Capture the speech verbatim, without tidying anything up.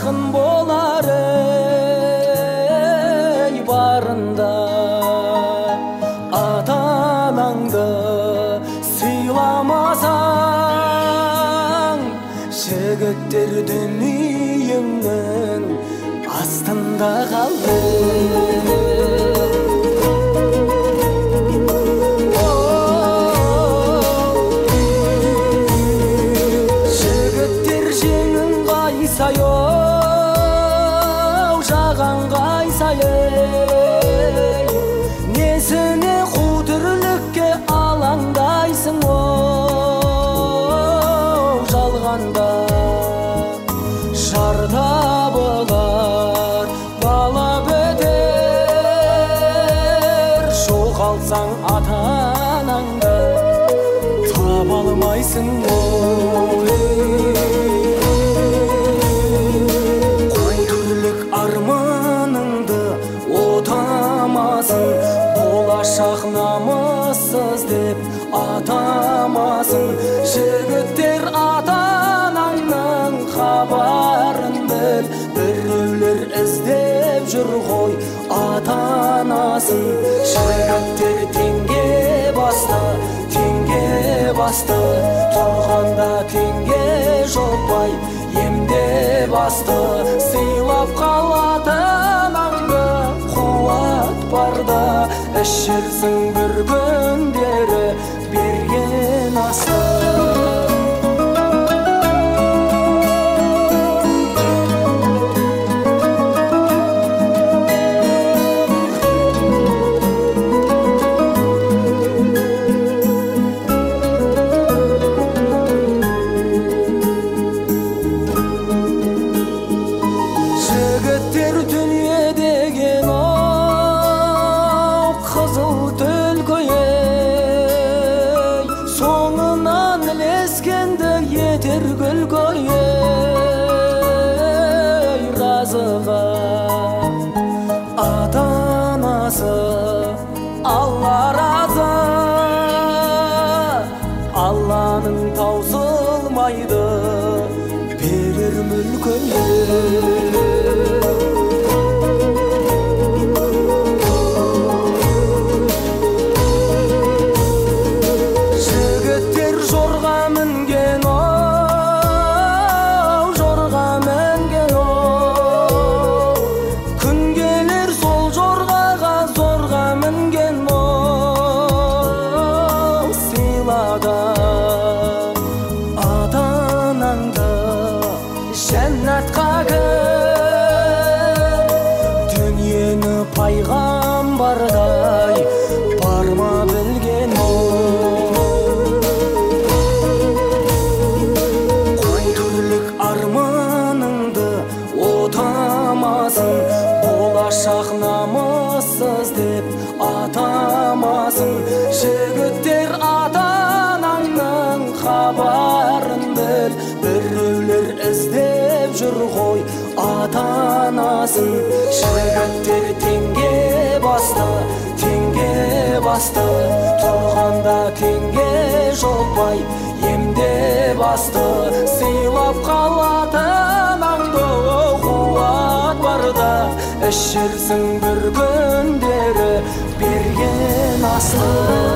жақын болар ей барында ата-анаңды сыйламасаң жігіттер дүниеңнің астында қалды. Ай-ау жаған қайсай ей, несіне қу тірлікке алаңдайсың оу, жалғанда жарда болар бала бітер, жоғалтсаң ата-анаңды таба алмайсың оу. Болашақ намыссыз деп атамасын, жігіттер ата-анаңның хабарын біл, біреулер іздеп жүр ғой ата-анасын. Жігіттер теңге басты, теңге басты, тұрғанда теңге жоқпай емде басты. Сыйлап қал ата-анаңды қуат барда, ішерсің бір күндері берген асты. Жігіттер дүние деген ау қызыл түлкі ей, соңынан ілескенді етер күлкі ей. Разыға ата-анасы Алла разы, Алланың таусылмайды берер мүлкі ей. Ата-анаңды жәннатқа кір, дүниені пайғамбардай барма білген қой түрлік арманыңды отамасын, болашақ намыссыз деп атамасын. Жігіттер ата-анаңның хабарын біл, біреулер іздеп жүр ғой ата-анасын. Жігіттер теңге басты, теңге басты, тұрғанда теңге жоқпай емде басты. Сыйлап қал ата-анаңды қуат барда, ішерсің бір күндері берген асты.